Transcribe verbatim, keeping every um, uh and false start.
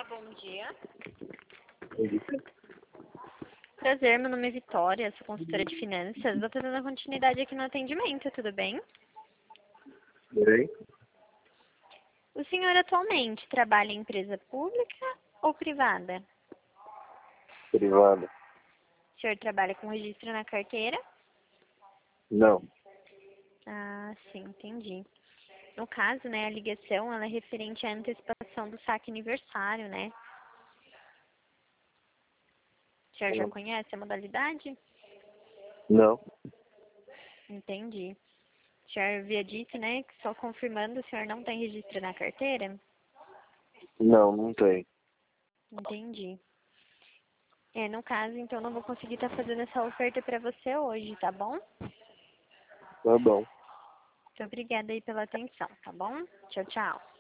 Bom dia. Entendi. Prazer, meu nome é Vitória, sou consultora de finanças. Vou estar dando continuidade aqui no atendimento, tudo bem? Bem, O senhor atualmente trabalha em empresa pública ou privada? privada. O senhor trabalha com registro na carteira? Não. Ah, sim, entendi. No caso, né, a ligação ela é referente à antecipação do saque aniversário, né? O senhor já Não. conhece a modalidade? Não. Entendi. O senhor havia dito, né, que só confirmando, o senhor não tem registro na carteira? Não, não tem. Entendi. É, no caso, então, não vou conseguir estar fazendo essa oferta para você hoje, tá bom? Tá bom. Muito obrigada aí pela atenção, tá bom? Tchau, tchau.